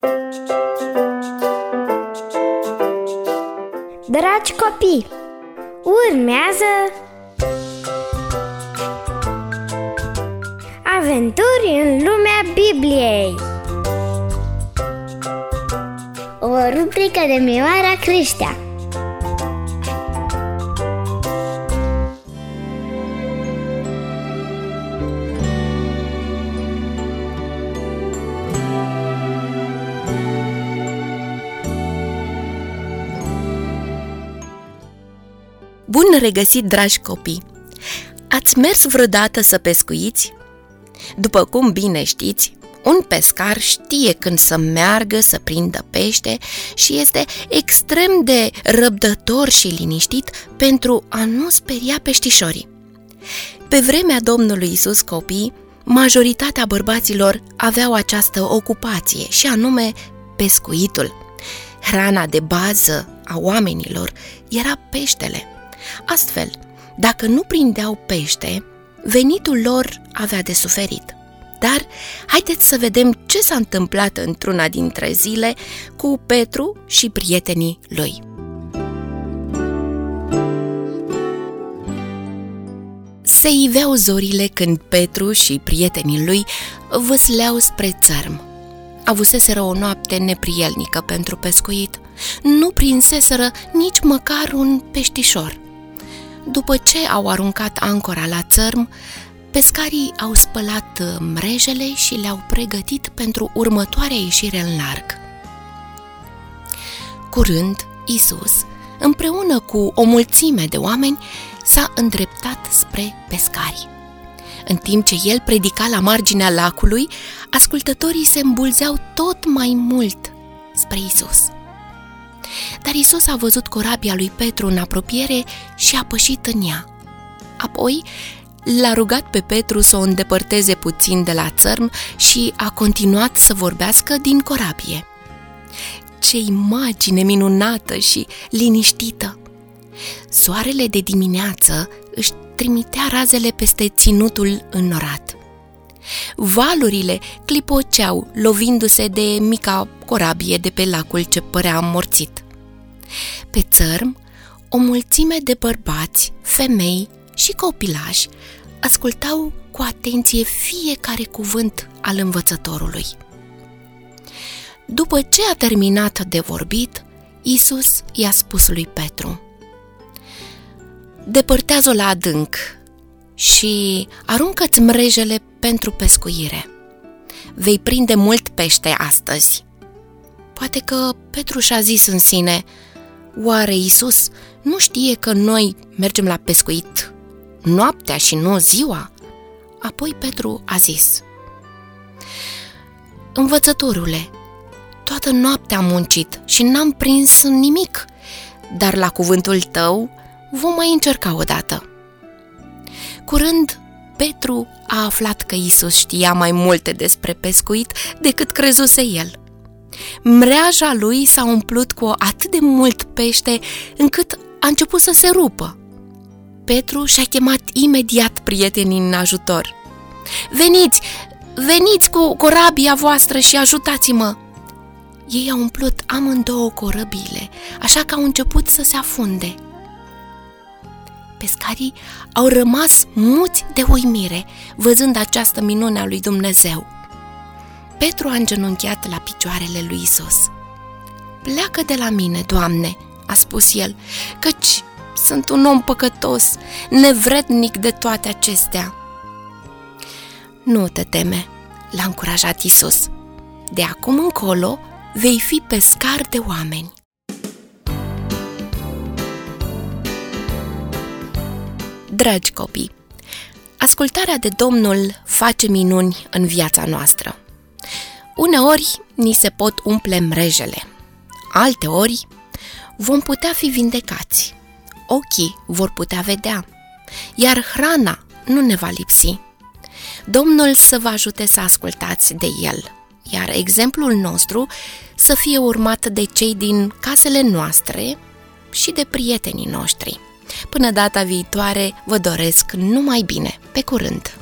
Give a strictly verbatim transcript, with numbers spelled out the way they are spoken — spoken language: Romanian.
Dragi copii, urmează Aventuri în lumea Bibliei, o rubrică de Mioara Creștea. Bun regăsit, dragi copii! Ați mers vreodată să pescuiți? După cum bine știți, un pescar știe când să meargă să prindă pește și este extrem de răbdător și liniștit pentru a nu speria peștișorii. Pe vremea Domnului Iisus, copii, majoritatea bărbaților aveau această ocupație și anume pescuitul. Hrana de bază a oamenilor era peștele. Astfel, dacă nu prindeau pește, venitul lor avea de suferit. Dar haideți să vedem ce s-a întâmplat într-una dintre zile cu Petru și prietenii lui. Se iveau zorile când Petru și prietenii lui văsleau spre țărm. Avuseseră o noapte neprielnică pentru pescuit. Nu prinseseră nici măcar un peștișor. După ce au aruncat ancora la țărm, pescarii au spălat mrejele și le-au pregătit pentru următoarea ieșire în larg. Curând, Iisus, împreună cu o mulțime de oameni, s-a îndreptat spre pescari. În timp ce el predica la marginea lacului, ascultătorii se îmbulzeau tot mai mult spre Iisus. Dar Iisus a văzut corabia lui Petru în apropiere și a pășit în ea. Apoi l-a rugat pe Petru să o îndepărteze puțin de la țărm și a continuat să vorbească din corabie. Ce imagine minunată și liniștită! Soarele de dimineață își trimitea razele peste ținutul înnorat. Valurile clipoceau, lovindu-se de mica corabie de pe lacul ce părea amorțit. Pe țărm, o mulțime de bărbați, femei și copilași ascultau cu atenție fiecare cuvânt al învățătorului. După ce a terminat de vorbit, Iisus i-a spus lui Petru: depărtează-o la adânc și aruncă-ți mrejele pentru pescuire. Vei prinde mult pește astăzi. Poate că Petru și-a zis în sine: oare Iisus nu știe că noi mergem la pescuit noaptea și nu ziua? Apoi Petru a zis: învățătorule, toată noaptea am muncit și n-am prins nimic, dar la cuvântul tău vom mai încerca o dată. Curând, Petru a aflat că Iisus știa mai multe despre pescuit decât crezuse el. Mreaja lui s-a umplut cu atât de mult pește încât a început să se rupă. Petru și-a chemat imediat prietenii în ajutor. Veniți, veniți cu corabia voastră și ajutați-mă! Ei au umplut amândouă corăbile, așa că au început să se afunde. Pescarii au rămas muți de uimire, văzând această minune a lui Dumnezeu. Petru a îngenunchiat la picioarele lui Iisus. Pleacă de la mine, Doamne, a spus el, căci sunt un om păcătos, nevrednic de toate acestea. Nu te teme, l-a încurajat Iisus. De acum încolo vei fi pescar de oameni. Dragi copii, ascultarea de Domnul face minuni în viața noastră. Uneori ni se pot umple mrejele, alteori vom putea fi vindecați, ochii vor putea vedea, iar hrana nu ne va lipsi. Domnul să vă ajute să ascultați de El, iar exemplul nostru să fie urmat de cei din casele noastre și de prietenii noștri. Până data viitoare, vă doresc numai bine. Pe curând!